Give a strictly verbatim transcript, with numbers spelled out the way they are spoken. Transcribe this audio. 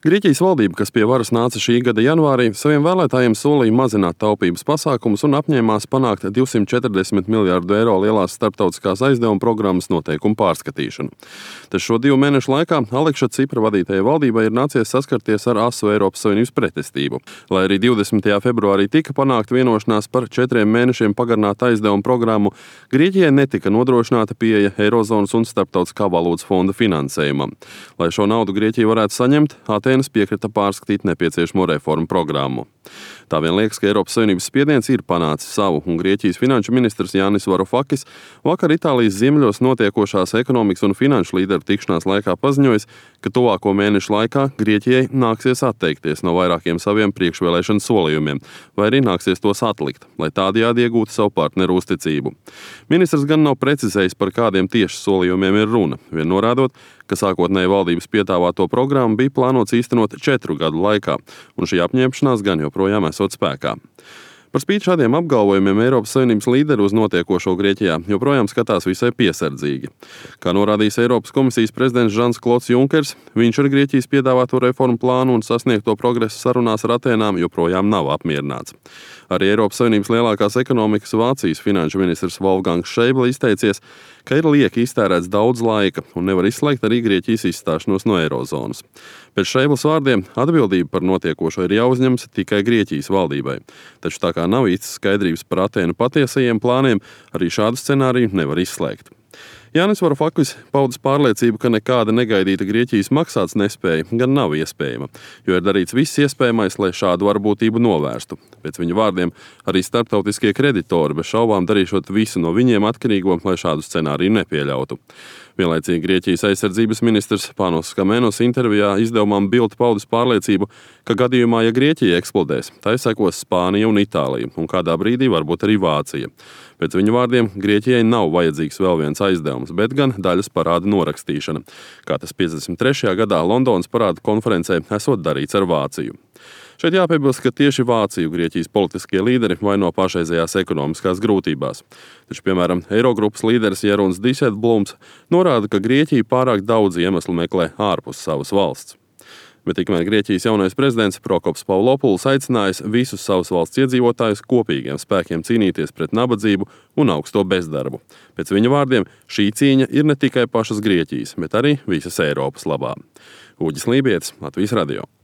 Grieķijas valdība, kas pie varas nāca šī gada janvārī, saviem vēlētājiem solīja mazināt taupības pasākumus un apņēmās panākt divsimt četrdesmit miljārdu eiro lielās starptautiskās aizdevuma programmas noteikumu pārskatīšanu. Taču šo divu mēnešu laikā Alekša Cipra vadītajai valdībai ir nācies saskarties ar asu Eiropas Savienības pretestību. Lai arī divdesmitajā februārī tika panākta vienošanās par četriem mēnešiem pagarināt aizdevuma programmu, Grieķijai netika nodrošināta pieeja Eirozonas un Starptautiskā valūtas fonda finansējumam. Lai šo naudu Grieķija varētu saņemt, Atēnas piekrita pārskatīt nepieciešamo reformu programmu. Tā vien liekas, ka Eiropas Savienības spiediens ir panācis savu, un Grieķijas finanšu ministrs Jānis Varufakis vakar Itālijas ziemeļos notiekošās ekonomikas un finanšu līderu tikšanās laikā paziņojis, ka tuvāko mēnešu laikā Grieķijai nāksies atteikties no vairākiem saviem priekšvēlēšanu solījumiem, vai arī nāksies tos atlikt, lai tādējādi iegūtu savu partneru uzticību. Ministrs gan nav precizējis, par kādiem tieši solījumiem ir runa, vien norādot, ka sākotnēji valdības piedāvāto programmu bija plānots īstenot četru gadu laikā, un šī apņemšanās gan joprojām esot spēkā. Par spīti šādiem apgalvojumiem Eiropas Savienības līderi uz notiekošo Grieķijā joprojām skatās visai piesardzīgi. Kā norādījis Eiropas komisijas prezidents Žans Klods Junkers, viņš ar Grieķijas piedāvāto reformu plānu un sasniegto progresu sarunās ar Atēnām joprojām nav apmierināts. Arī Eiropas Savienības lielākās ekonomikas Vācijas finanšu ministrs Wolfgangs Šeible izteicies, ka ir lieki iztērēts daudz laika un nevar izslēgt arī Grieķijas izstāšanos no Eirozonas. Pēc Šeibles vārdiem atbildība par notiekošo ir jāuzņemas tikai Grieķijas valdībai. Taču tā kā nav īstas skaidrības par Atēnu patiesajiem plāniem, arī šādu scenāriju nevar izslēgt. Jānis Varufakis paudis pārliecību, ka nekāda negaidīta Grieķijas maksātnespēja gan nav iespējama, jo ir darīts viss iespējamais, lai šādu varbūtību novērstu. Pēc viņa vārdiem arī starptautiskie kreditori bez šaubām darīšot visu no viņiem atkarīgo, lai šādu scenāriju nepieļautu. Vienlaicīgi Grieķijas aizsardzības ministrs Panos Kamenos intervijā izdevumam Bild paudis pārliecību, ka gadījumā, ja Grieķija eksplodēs, tai sekos Spānija un Itālija, un kādā brīdī varbūt arī Vācija. Pēc viņa vārdiem Grieķijai nav vajadzīgs vēl viens aizdevums, bet gan daļas parāda norakstīšana, kā tas piecdesmit trešajā gadā Londonas parāda konferencē esot darīts ar Vāciju. Šeit jāpiebilst, ka tieši Vāciju Grieķijas politiskie līderi vaino pašreizējās ekonomiskās grūtībās. Taču, piemēram, Eirogrupas līderis Jeroens Dijsselbloems norāda, ka Grieķija pārāk daudz iemeslu meklē ārpus savas valsts. Bet tikmēr Grieķijas jaunais prezidents Prokops Pavlopuls aicinājis visus savas valsts iedzīvotājus kopīgiem spēkiem cīnīties pret nabadzību un augsto bezdarbu. Pēc viņa vārdiem šī cīņa ir ne tikai pašas Grieķijas, bet arī visas Eiropas labā. Uģis Lībietis, Latvijas radio.